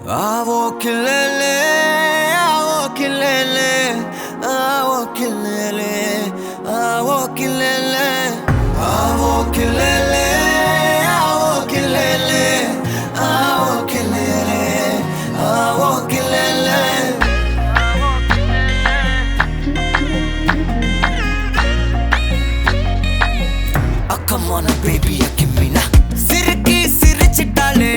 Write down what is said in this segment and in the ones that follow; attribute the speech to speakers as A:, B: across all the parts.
A: Avo kilele, avo kilele, avo kilele, avo kilele, avo kilele, avo kilele, avo kilele, avo kilele. Oh, come on, baby, give me na. Sirki sirichitale.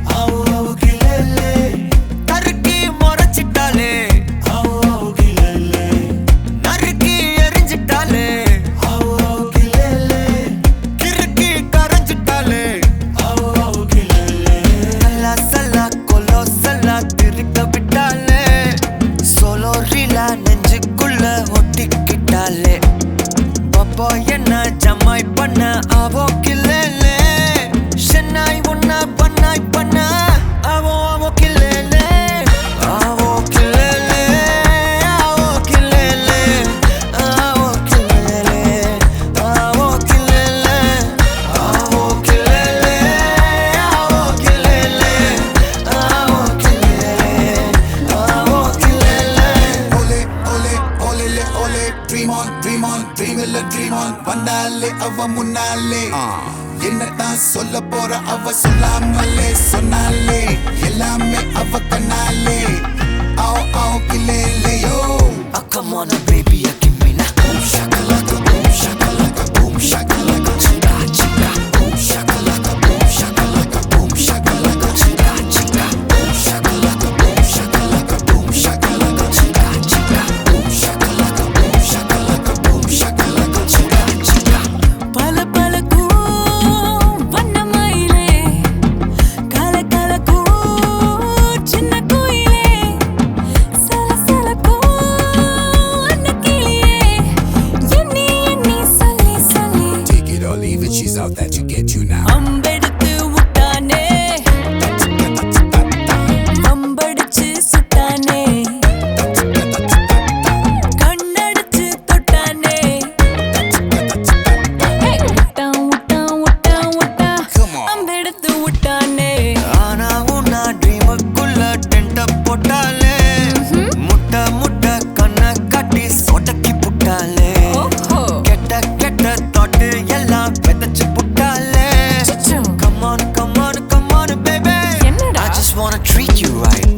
A: என்ன ஜமாய் பண்ண அவோ கில்லேலே ஷென்னாய் உன்ன பண்ணாய் பண்ண அவோ கில்லேலே அவோ கில்லேலே அவோ கில்லேலே அவோ கில்லேலே அவோ கில்லேலே அவோ கில்லேலே அவோ கில்லேலே அவோ கில்லேலே அவோ கில்லேலே
B: Ole, ole, olele, ole, dream on, dream on, dream on, வந்தாலே அவ முன்னாலே என்னதான் சொல்ல போற அவ சொல்லாமலே சொன்னாலே எல்லாமே அவ கண்ணாலே ஆவ் ஆவ் கில்லேலையோ.
A: Oh, come on, baby, give me na.
B: Boom shakalaka, boom shakalaka, boom shakalaka,
A: Chica, chica,
B: boom shakalaka, boom shakalaka, boom shakalaka,
A: chica, chica,
B: boom shakalaka, boom shakalaka, boom shakalaka,
A: chica, chica,
B: boom shakalaka, boom shakalaka, boom shakalaka,
A: chica, chica.
C: பல பலக்கும் வண்ணமயிலே கலகலக்கும் சின்ன குயிலே சலசலக்கும் அன்னக்கிளியே எண்ணி எண்ணி சொல்லி சொல்லி
B: take it or leave it, she's out that you get you now.
C: அம்பெடுத்து விட்டானே அம்படிச்சு சுட்டானே கண்ணடிச்சு தொட்டானே விட்டான் விட்டான் விட்டான் விட்டான்
B: Come on.
C: அம்பெடுத்து விட்டானே
A: ஆனா உன்னா ட்ரீமுக்குள்ள டென்ட போட்டாலே முட்டை முட்டை கண்ணை காட்டி சொடக்கி புட்டாலே
C: ஓஹோ
A: கெட்ட கெட்ட தாட்டு எல்லாம் விதைச்சு புட்டாலே
C: அச்சச்சோ.
A: Come on, come on, come on, baby.
C: என்னடா?
A: I just wanna treat you right.